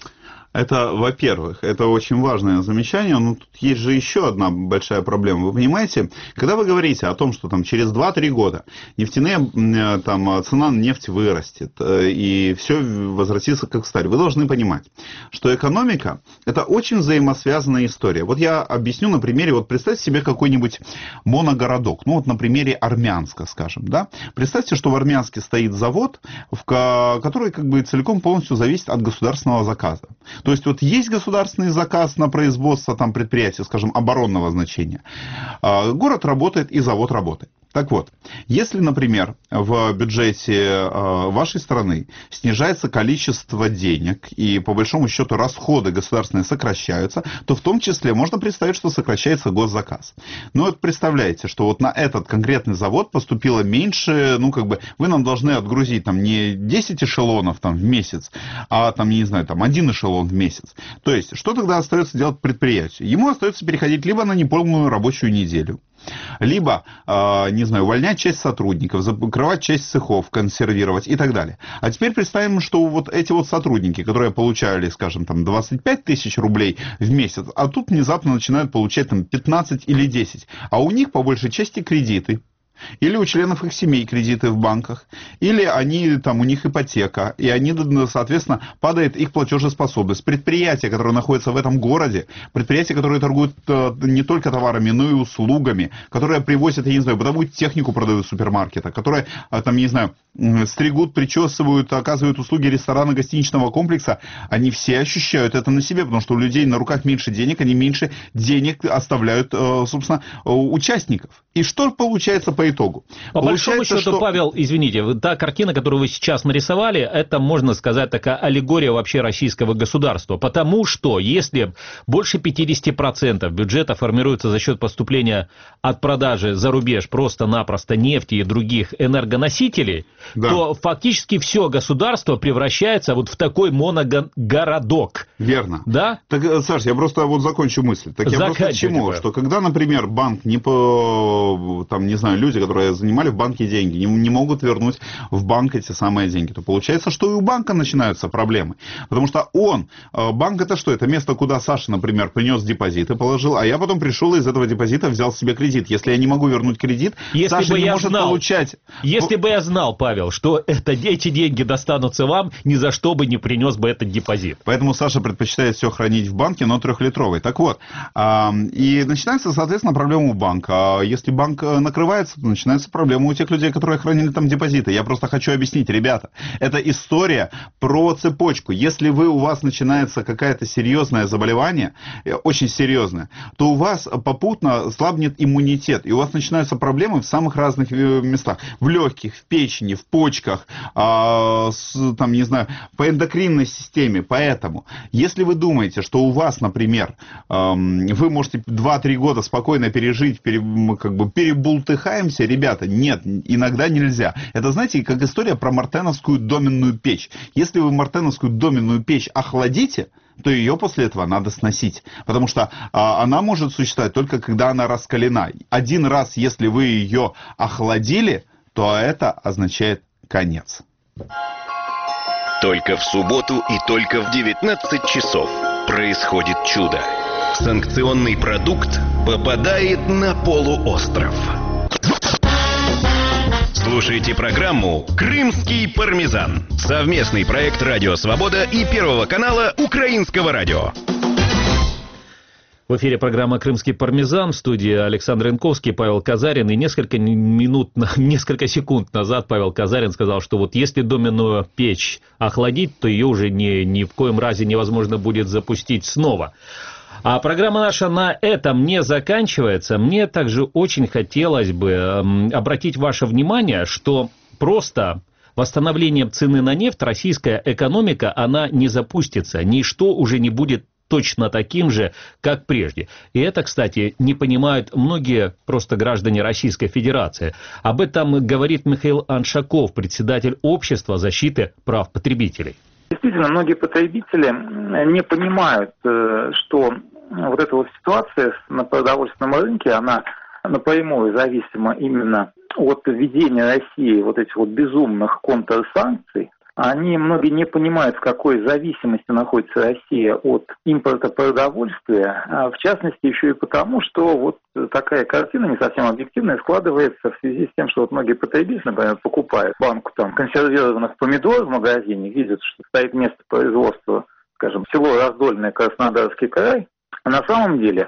Это, во-первых, это очень важное замечание, но тут есть же еще одна большая проблема. Вы понимаете, когда вы говорите о том, что там через два-три года нефтяные, там, цена на нефть вырастет и все возвратится как в старе, вы должны понимать, что экономика – это очень взаимосвязанная история. Вот я объясню на примере, вот представьте себе какой-нибудь моногородок, ну вот на примере Армянска, скажем, да. Представьте, что в Армянске стоит завод, в который как бы целиком полностью зависит от государственного заказа. То есть вот есть государственный заказ на производство там предприятия, скажем, оборонного значения. Город работает и завод работает. Так вот, если, например, в бюджете вашей страны снижается количество денег и, по большому счету, расходы государственные сокращаются, то в том числе можно представить, что сокращается госзаказ. Но вот представляете, что вот на этот конкретный завод поступило меньше, ну, как бы, вы нам должны отгрузить там не десять эшелонов там в месяц, а там, не знаю, там один эшелон в месяц. То есть, что тогда остается делать предприятию? Ему остается переходить либо на неполную рабочую неделю, либо, э, не знаю, увольнять часть сотрудников, закрывать часть цехов, консервировать и так далее. А теперь представим, что вот эти вот сотрудники, которые получали, скажем, там двадцать пять тысяч рублей в месяц, а тут внезапно начинают получать там пятнадцать или десять, а у них по большей части кредиты. Или у членов их семей кредиты в банках, или они, там, у них ипотека, и они, соответственно, падает их платежеспособность. Предприятия, которые находятся в этом городе, предприятия, которые торгуют не только товарами, но и услугами, которые привозят, я не знаю, бытовую технику продают в супермаркетах, которые, там, не знаю, стригут, причесывают, оказывают услуги ресторана, гостиничного комплекса, они все ощущают это на себе, потому что у людей на руках меньше денег, они меньше денег оставляют, собственно, участников. И что получается по итогу? По большому счету, что... Павел, извините, та картина, которую вы сейчас нарисовали, это, можно сказать, такая аллегория вообще российского государства. Потому что если больше пятьдесят процентов бюджета формируется за счет поступления от продажи за рубеж просто-напросто нефти и других энергоносителей, да, то фактически все государство превращается вот в такой моногородок. Верно. Да? Так, Саш, я просто вот закончу мысль. Так я просто к чему? Что когда, например, банк не по, там, не знаю, люди, которые занимали в банке деньги, не, не могут вернуть в банк эти самые деньги, то получается, что и у банка начинаются проблемы. Потому что он, банк это что? Это место, куда Саша, например, принес депозит и положил, а я потом пришел и из этого депозита взял себе кредит. Если я не могу вернуть кредит, если Саша не может знал, получать... Если бы я знал, Павел, что это, эти деньги достанутся вам, ни за что бы не принес бы этот депозит. Поэтому Саша предпочитает все хранить в банке, но трехлитровый. Так вот, и начинается, соответственно, проблема у банка. Если банк накрывается, то начинается проблема у тех людей, которые хранили там депозиты. Я просто хочу объяснить, ребята, это история про цепочку. Если вы, у вас начинается какое-то серьезное заболевание, очень серьезное, то у вас попутно слабнет иммунитет, и у вас начинаются проблемы в самых разных местах. В легких, в печени, в почках, а, с, там, не знаю, по эндокринной системе. Поэтому, если вы думаете, что у вас, например, эм, вы можете два-три года спокойно пережить, пере, как бы перебултыхаемся, ребята, нет, иногда нельзя. Это, знаете, как история про мартеновскую доменную печь. Если вы мартеновскую доменную печь охладите, то ее после этого надо сносить. Потому что а, она может существовать только когда она раскалена. Один раз, если вы ее охладили, то это означает конец. Только в субботу и только в девятнадцать часов происходит чудо. Санкционный продукт попадает на полуостров. Слушайте программу «Крымский пармезан». Совместный проект «Радио Свобода» и Первого канала Украинского радио. В эфире программа «Крымский пармезан», в студии Александр Янковский, Павел Казарин. И несколько минут, несколько секунд назад Павел Казарин сказал, что вот если доменную печь охладить, то ее уже ни, ни в коем разе невозможно будет запустить снова. А программа наша на этом не заканчивается. Мне также очень хотелось бы обратить ваше внимание, что просто восстановлением цены на нефть российская экономика, она не запустится. Ничто уже не будет точно таким же, как прежде. И это, кстати, не понимают многие просто граждане Российской Федерации. Об этом говорит Михаил Аншаков, председатель Общества защиты прав потребителей. Действительно, многие потребители не понимают, что вот эта вот ситуация на продовольственном рынке, она напрямую зависима именно от введения России вот этих вот безумных контрсанкций. они многие не понимают, в какой зависимости находится Россия от импорта продовольствия, а в частности еще и потому, что вот такая картина не совсем объективная складывается в связи с тем, что вот многие потребители, например, покупают банку там консервированных помидор в магазине, видят, что стоит место производства, скажем, село Раздольное, Краснодарский край, а на самом деле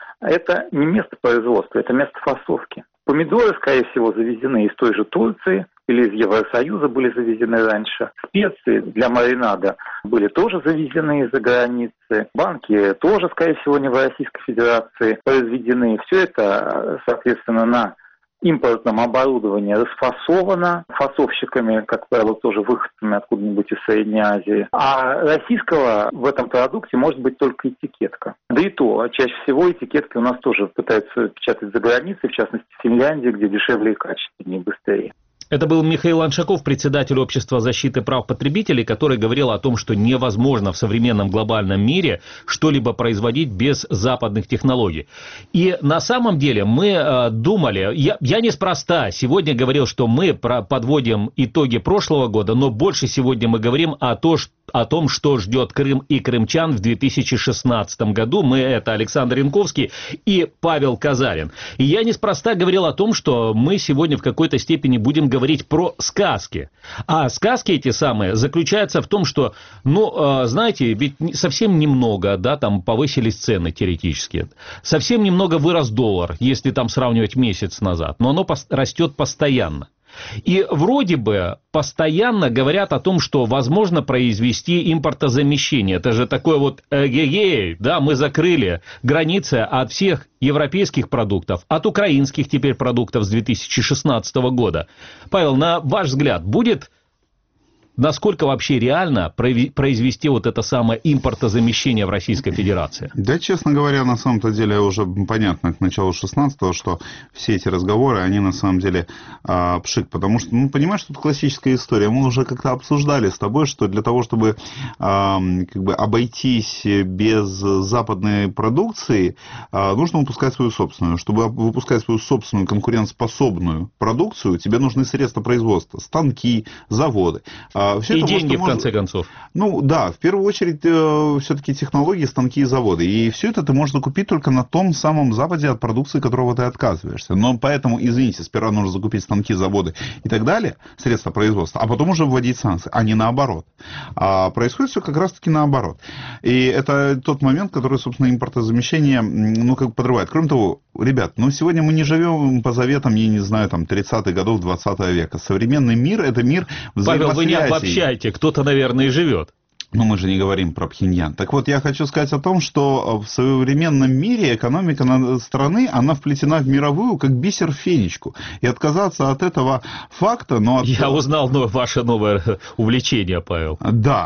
это не место производства, это место фасовки. Помидоры, скорее всего, завезены из той же Турции или из Евросоюза, были завезены раньше. Специи для маринада были тоже завезены из-за границы. Банки тоже, скорее всего, не в Российской Федерации произведены. Все это, соответственно, на импортном оборудовании расфасовано фасовщиками, как правило, тоже выходцами откуда-нибудь из Средней Азии. А российского в этом продукте может быть только этикетка. Да и то, чаще всего этикетки у нас тоже пытаются печатать за границей, в частности в Финляндии, где дешевле и качественнее, быстрее. Это был Михаил Аншаков, председатель Общества защиты прав потребителей, который говорил о том, что невозможно в современном глобальном мире что-либо производить без западных технологий. И на самом деле мы э, думали, я, я неспроста сегодня говорил, что мы про, подводим итоги прошлого года, но больше сегодня мы говорим о, то, что, о том, что ждет Крым и крымчан в две тысячи шестнадцатом году. Мы, это Александр Янковский и Павел Казарин. И я неспроста говорил о том, что мы сегодня в какой-то степени будем говорить говорить про сказки. А сказки эти самые заключаются в том, что, ну, э, знаете, ведь совсем немного, да, там повысились цены теоретически. Совсем немного вырос доллар, если там сравнивать месяц назад. Но оно пос- растет постоянно. И вроде бы постоянно говорят о том, что возможно произвести импортозамещение. Это же такое вот эгегей, да, мы закрыли границы от всех европейских продуктов, от украинских теперь продуктов с две тысячи шестнадцатого года. Павел, на ваш взгляд, будет... Насколько вообще реально произвести вот это самое импортозамещение в Российской Федерации? Да, честно говоря, на самом-то деле уже понятно к началу шестнадцатого, что все эти разговоры, они на самом деле а, пшик. Потому что, ну, понимаешь, тут классическая история. Мы уже как-то обсуждали с тобой, что для того, чтобы а, как бы обойтись без западной продукции, а, нужно выпускать свою собственную. Чтобы выпускать свою собственную конкурентоспособную продукцию, тебе нужны средства производства, станки, заводы. Все и это, деньги, может, в конце концов. Ну, да, в первую очередь, э, все-таки технологии, станки и заводы. И все это ты можешь закупить только на том самом Западе от продукции, которого ты отказываешься. Но поэтому, извините, сперва нужно закупить станки, заводы и так далее, средства производства, а потом уже вводить санкции, а не наоборот. А происходит все как раз-таки наоборот. И это тот момент, который, собственно, импортозамещение, ну, как бы подрывает. Кроме того, ребят, ну, сегодня мы не живем по заветам, я не знаю, там, тридцатых годов двадцатого века. Современный мир – это мир взаимосвязи. Павел, вы не обобщайте, кто-то, наверное, и живет. Но мы же не говорим про Пхеньян. Так вот, я хочу сказать о том, что в современном мире экономика страны, она вплетена в мировую, как бисер в фенечку. И отказаться от этого факта... Но от... Я узнал ну, ваше новое увлечение, Павел.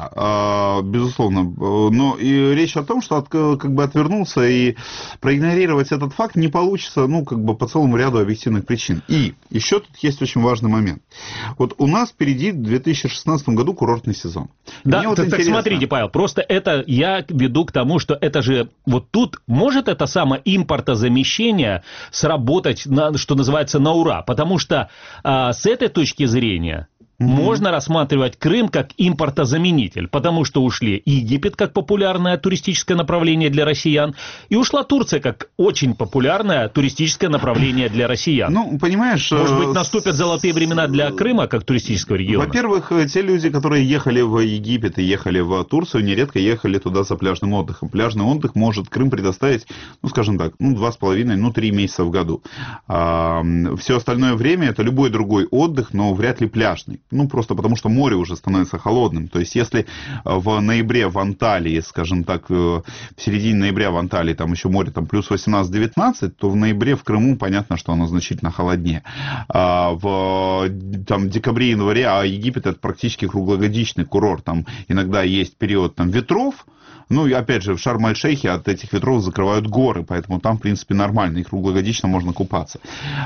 Да, безусловно. Но и речь о том, что от, как бы отвернуться и проигнорировать этот факт не получится, ну, как бы по целому ряду объективных причин. И еще тут есть очень важный момент. Вот у нас впереди в две тысячи шестнадцатом году курортный сезон. Да, вот так, так смотрите, Павел, просто это я веду к тому, что это же вот тут может это самое импортозамещение сработать, на, что называется, на ура, потому что а, с этой точки зрения mm-hmm. можно рассматривать Крым как импортозаменитель, потому что ушли Египет как популярное туристическое направление для россиян, и ушла Турция как очень популярное туристическое направление для россиян. Ну, понимаешь... Может быть, наступят золотые времена для Крыма как туристического региона? Во-первых, те люди, которые ехали в Египет и ехали в Турцию, нередко ехали туда за пляжным отдыхом. Пляжный отдых может Крым предоставить, ну, скажем так, ну, два с половиной, ну, три месяца в году. А, все остальное время это любой другой отдых, но вряд ли пляжный. Ну, просто потому, что море уже становится холодным. То есть, если в ноябре в Анталии, скажем так, в середине ноября в Анталии там еще море там плюс восемнадцать-девятнадцать, то в ноябре в Крыму понятно, что оно значительно холоднее. А в там, декабре-январе, а Египет это практически круглогодичный курорт. Там иногда есть период там, ветров, Ну, и опять же, в Шарм-эль-Шейхе от этих ветров закрывают горы, поэтому там, в принципе, нормально, и круглогодично можно купаться.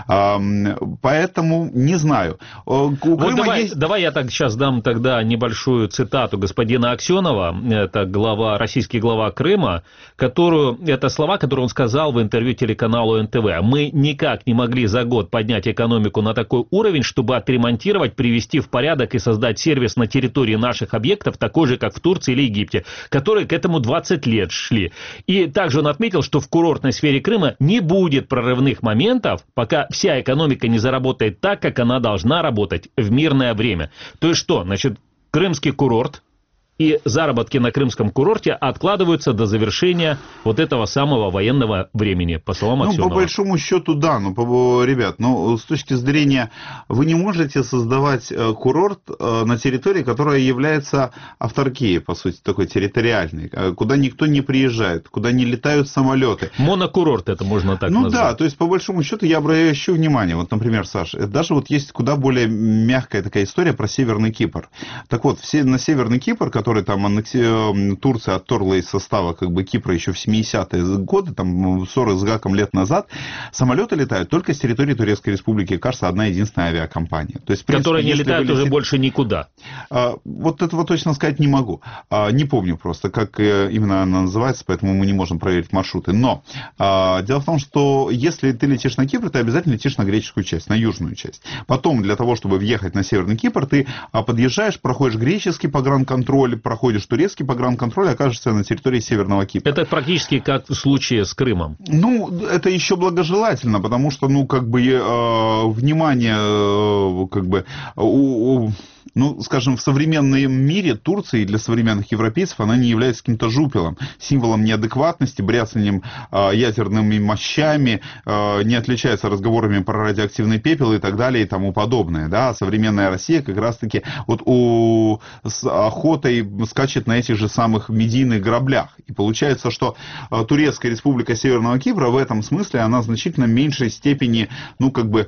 Поэтому не знаю. У вот давай, есть... давай я так сейчас дам тогда небольшую цитату господина Аксенова, это глава, российский глава Крыма, которую, это слова, которые он сказал в интервью телеканалу эн тэ вэ. Мы никак не могли за год поднять экономику на такой уровень, чтобы отремонтировать, привести в порядок и создать сервис на территории наших объектов, такой же, как в Турции или Египте, которые к этому двадцать лет шли. И также он отметил, что в курортной сфере Крыма не будет прорывных моментов, пока вся экономика не заработает так, как она должна работать в мирное время. То есть что? Значит, крымский курорт и заработки на крымском курорте откладываются до завершения вот этого самого военного времени, по словам Аксенова. Ну, по большому счету, да, ну, по, ребят, ну, с точки зрения, вы не можете создавать курорт на территории, которая является авторкией, по сути, такой территориальной, куда никто не приезжает, куда не летают самолеты. Монокурорт это можно так ну, назвать. Ну да, то есть, по большому счету, я обращу внимание, вот, например, Саша, даже вот есть куда более мягкая такая история про Северный Кипр. Так вот, все, на Северный Кипр, который там аннекси... Турция отторгла из состава как бы Кипра еще в семидесятые годы, там сорок с гаком лет назад, самолеты летают только с территории Турецкой Республики, кажется, одна единственная авиакомпания. То есть, в принципе, которая не летает летите... уже больше никуда. А, вот этого точно сказать не могу. А, не помню просто, как именно она называется, поэтому мы не можем проверить маршруты. Но а, дело в том, что если ты летишь на Кипр, ты обязательно летишь на греческую часть, на южную часть. Потом, для того, чтобы въехать на Северный Кипр, ты подъезжаешь, проходишь греческий погранконтроль, проходишь турецкий погранконтроль, окажешься на территории Северного Кипра. Это практически как в случае с Крымом. Ну, это еще благожелательно, потому что, ну, как бы, э, внимание, э, как бы, у, у, ну, скажем, в современном мире Турции для современных европейцев она не является каким-то жупелом, символом неадекватности, бряцанием э, ядерными мощами, э, не отличается разговорами про радиоактивный пепел и так далее и тому подобное, да, современная Россия как раз-таки вот у, с охотой скачет на этих же самых медийных граблях. И получается, что э, Турецкая Республика Северного Кипра в этом смысле, она в значительно меньшей степени, ну, как бы,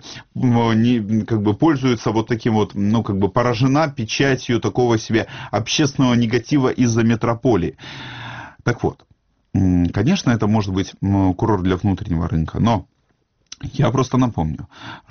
не, как бы пользуется вот таким вот, ну, как бы поражена печатью такого себе общественного негатива из-за метрополии. Так вот, конечно, это может быть курорт для внутреннего рынка, но я просто напомню,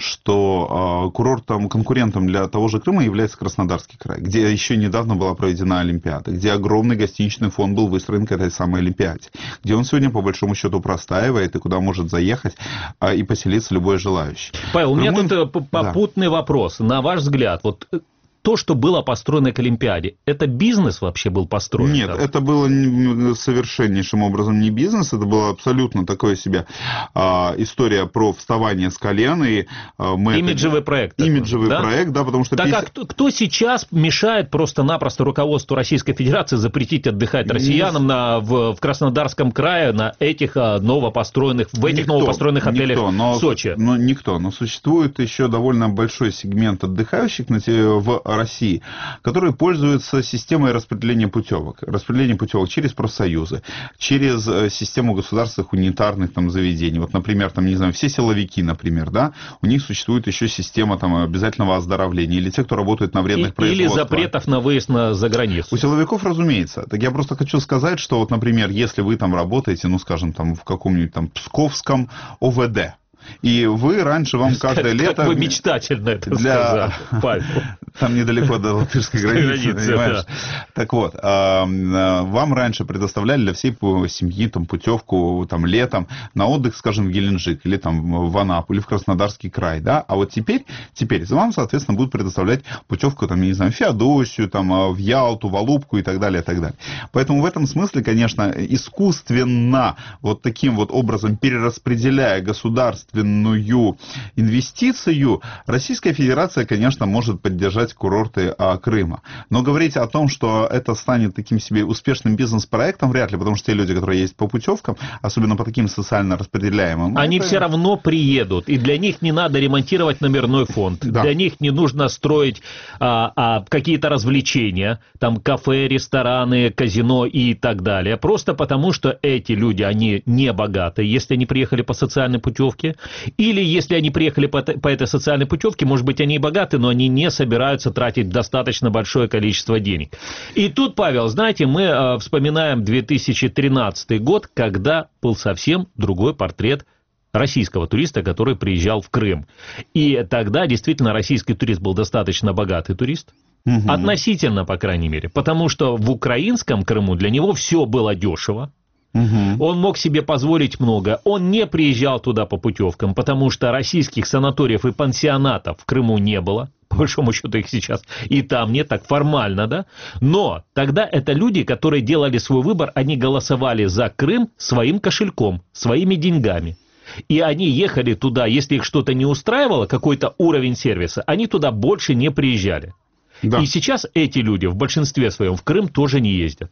что э, курортом, конкурентом для того же Крыма является Краснодарский край, где еще недавно была проведена Олимпиада, где огромный гостиничный фонд был выстроен к этой самой Олимпиаде, где он сегодня по большому счету простаивает и куда может заехать э, и поселиться любой желающий. Павел, у меня Крыму... тут попутный да. вопрос. На ваш взгляд, вот... То, что было построено к Олимпиаде, это бизнес вообще был построен? Нет, там? Это было совершеннейшим образом не бизнес, это была абсолютно такое себе а, история про вставание с колен. И, а, мы имиджевый это... проект. Имиджевый да? проект, да, потому что... Так пятьдесят... а кто, кто сейчас мешает просто-напросто руководству Российской Федерации запретить отдыхать россиянам не... на, в, в Краснодарском крае на этих а, новопостроенных, в этих никто, новопостроенных отелях никто, но, в Сочи? Но никто, но существует еще довольно большой сегмент отдыхающих на, в России, которые пользуются системой распределения путевок. Распределение путевок через профсоюзы, через систему государственных унитарных там заведений. Вот, например, там, не знаю, все силовики, например, да, у них существует еще система там обязательного оздоровления. Или те, кто работает на вредных и, производствах. Или запретов на выезд на, за границу. У силовиков, разумеется. Так я просто хочу сказать, что вот, например, если вы там работаете, ну, скажем, там в каком-нибудь там Псковском о вэ дэ, и вы раньше вам каждое как, лето... Как вы мечтательно это для... сказали, Павел. Там недалеко до латышской границы, понимаешь? Так вот, вам раньше предоставляли для всей семьи там путевку там летом на отдых, скажем, в Геленджик, или там в Анапу, или в Краснодарский край, да? А вот теперь, теперь вам, соответственно, будут предоставлять путевку, там, я не знаю, в Феодосию, там, в Ялту, в Алупку и так далее, и так далее. Поэтому в этом смысле, конечно, искусственно вот таким вот образом перераспределяя государственную инвестицию, Российская Федерация, конечно, может поддержать курорты а, Крыма. Но говорить о том, что это станет таким себе успешным бизнес-проектом, вряд ли, потому что те люди, которые ездят по путевкам, особенно по таким социально распределяемым... Они это... все равно приедут, и для них не надо ремонтировать номерной фонд, да. Для них не нужно строить а, а, какие-то развлечения, там кафе, рестораны, казино и так далее, просто потому что эти люди, они не богатые, если они приехали по социальной путевке, Или если они приехали по, по этой социальной путевке, может быть, они и богаты, но они не собираются тратить достаточно большое количество денег. И тут, Павел, знаете, мы э, вспоминаем две тысячи тринадцатый год, когда был совсем другой портрет российского туриста, который приезжал в Крым. И тогда действительно российский турист был достаточно богатый турист. Угу. Относительно, по крайней мере. Потому что в украинском Крыму для него все было дешево. Угу. Он мог себе позволить много. Он не приезжал туда по путевкам, потому что российских санаториев и пансионатов в Крыму не было. По большому счету их сейчас и там нет, так формально, да? Но тогда это люди, которые делали свой выбор, они голосовали за Крым своим кошельком, своими деньгами. И они ехали туда, если их что-то не устраивало, какой-то уровень сервиса, они туда больше не приезжали. Да. И сейчас эти люди в большинстве своем в Крым тоже не ездят.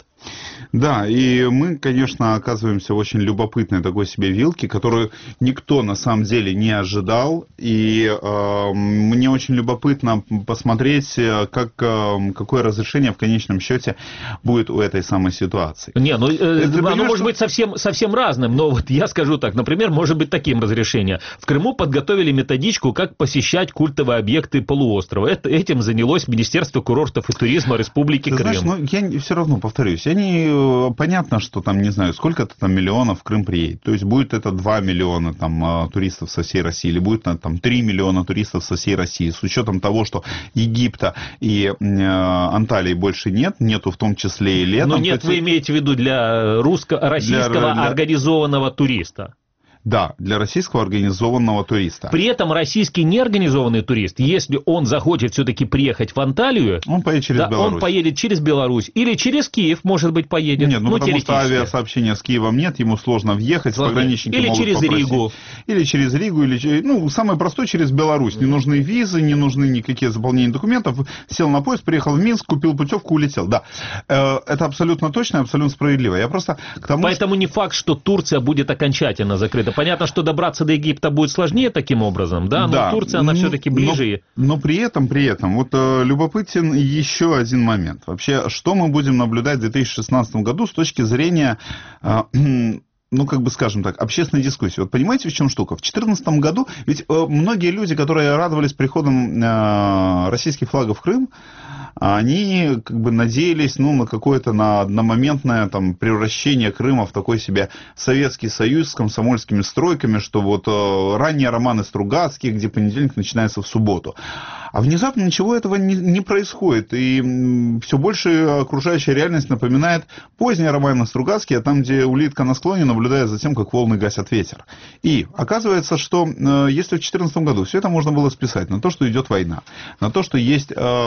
Да, и мы, конечно, оказываемся в очень любопытной такой себе вилке, которую никто на самом деле не ожидал. И э, мне очень любопытно посмотреть, как, э, какое разрешение в конечном счете будет у этой самой ситуации. Не, ну э, оно может что... быть совсем, совсем разным, но вот я скажу так, например, может быть таким разрешением. В Крыму подготовили методичку, как посещать культовые объекты полуострова. Это, этим занялось Министерство курортов и туризма Республики Ты Крым. Знаешь, ну, я все равно повторюсь, я не... Понятно, что там, не знаю, сколько-то там миллионов в Крым приедет. То есть будет это два миллиона там туристов со всей России, или будет там три миллиона туристов со всей России. С учетом того, что Египта и э, Анталии больше нет, нету в том числе и летом. Но нет, вы имеете в виду для русско- российского для... организованного туриста. Да, для российского организованного туриста. При этом российский неорганизованный турист, если он захочет все-таки приехать в Анталию, он поедет через да, Беларусь. Он поедет через Беларусь или через Киев, может быть, поедет. Нет, ну, ну потому что авиасообщения с Киевом нет, ему сложно въехать, Сложно. Пограничники или могут через попросить. Ригу. Или через Ригу, или, ну, самое простое через Беларусь. Не нужны визы, не нужны никакие заполнения документов. Сел на поезд, приехал в Минск, купил путевку, улетел. Да, это абсолютно точно, абсолютно справедливо. Я просто к тому, Поэтому что... не факт, что Турция будет окончательно закрыта. Понятно, что добраться до Египта будет сложнее таким образом, да, но да, Турция, она но, все-таки ближе. Но, но при этом, при этом, вот э, любопытен еще один момент. Вообще, что мы будем наблюдать в две тысячи шестнадцатом году с точки зрения... Э, ну, как бы, скажем так, общественной дискуссии. Вот понимаете, в чем штука? В две тысячи четырнадцатом году, ведь э, многие люди, которые радовались приходом э, российских флагов в Крым, они как бы надеялись, ну, на какое-то, на одномоментное там превращение Крыма в такой себе Советский Союз с комсомольскими стройками, что вот э, ранние романы Стругацких, где понедельник начинается в субботу. А внезапно ничего этого не, не происходит, и м, все больше окружающая реальность напоминает поздние романы Стругацкие, там, где улитка на склоне наблюдает за тем, как волны гасят ветер. И оказывается, что э, если в две тысячи четырнадцатом году все это можно было списать на то, что идет война, на то, что есть... Э,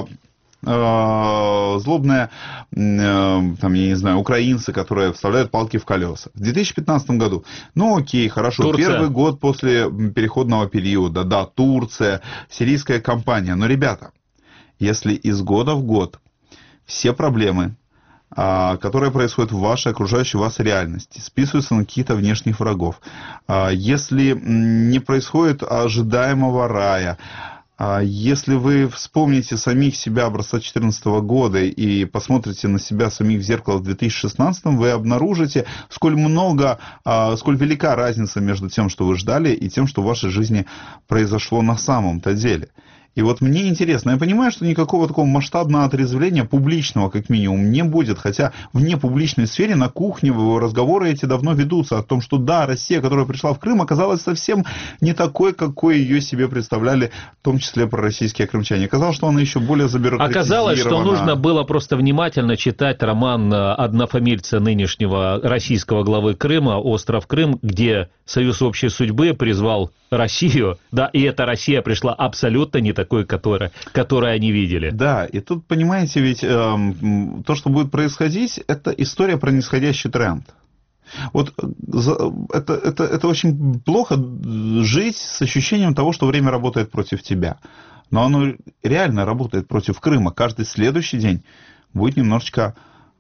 злобные, там, я не знаю, украинцы, которые вставляют палки в колеса. В две тысячи пятнадцатом году, ну окей, хорошо, Турция. Первый год после переходного периода, да, Турция, сирийская кампания. Но, ребята, если из года в год все проблемы, которые происходят в вашей окружающей вас реальности, списываются на каких-то внешних врагов, если не происходит ожидаемого рая, если вы вспомните самих себя образца две тысячи четырнадцатого года и посмотрите на себя самих в зеркало в две тысячи шестнадцатом, вы обнаружите, сколь много, сколь велика разница между тем, что вы ждали, и тем, что в вашей жизни произошло на самом-то деле. И вот мне интересно, я понимаю, что никакого такого масштабного отрезвления, публичного как минимум, не будет, хотя в непубличной сфере на кухне разговоры эти давно ведутся о том, что да, Россия, которая пришла в Крым, оказалась совсем не такой, какой ее себе представляли, в том числе пророссийские крымчане. Оказалось, что она еще более забюрократизирована. Оказалось, что нужно было просто внимательно читать роман однофамильца нынешнего российского главы Крыма «Остров Крым», где Союз общей судьбы призвал Россию, да, и эта Россия пришла абсолютно не такой, которой, которой они видели. Да, и тут, понимаете, ведь э, то, что будет происходить, это история про нисходящий тренд. Вот это, это, это очень плохо жить с ощущением того, что время работает против тебя. Но оно реально работает против Крыма. Каждый следующий день будет немножечко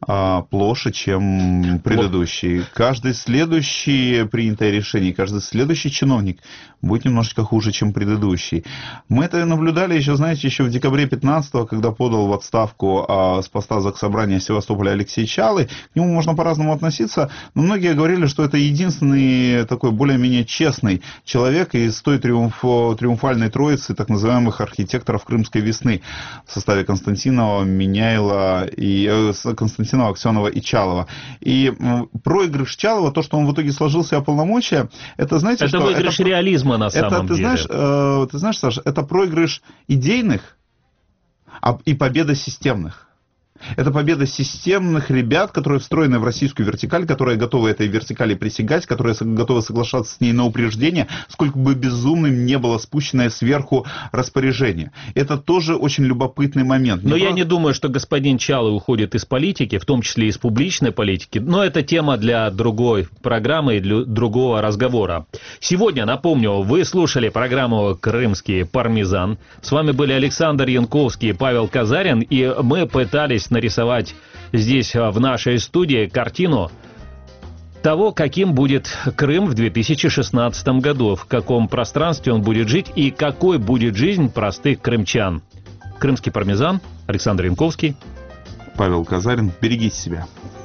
а, плоше, чем предыдущий. Каждый следующий принятое решение, каждый следующий чиновник будет немножечко хуже, чем предыдущий. Мы это наблюдали еще, знаете, еще в декабре пятнадцатого, когда подал в отставку а, с поста Заксобрания Севастополя Алексей Чалый. К нему можно по-разному относиться, но многие говорили, что это единственный такой более-менее честный человек из той триумф, триумфальной троицы так называемых архитекторов Крымской весны в составе Константинова, Меняйла и э, Константинова, Аксенова и Чалова. И э, проигрыш Чалова, то, что он в итоге сложил себя полномочия, это, знаете, это что... выигрыш это, реализма на самом это, ты деле. Знаешь, э, ты знаешь, Саша, это проигрыш идейных а, и победа системных. Это победа системных ребят, которые встроены в российскую вертикаль, которые готовы этой вертикали присягать, которые готовы соглашаться с ней на упреждение, сколько бы безумным не было спущенное сверху распоряжение. Это тоже очень любопытный момент. Но не я просто... не думаю, что господин Чалый уходит из политики, в том числе из публичной политики, но это тема для другой программы и для другого разговора. Сегодня, напомню, вы слушали программу «Крымский пармезан». С вами были Александр Янковский и Павел Казарин, и мы пытались нарисовать здесь, в нашей студии, картину того, каким будет Крым в две тысячи шестнадцатом году, в каком пространстве он будет жить и какой будет жизнь простых крымчан. Крымский пармезан, Александр Янковский, Павел Казарин. Берегите себя.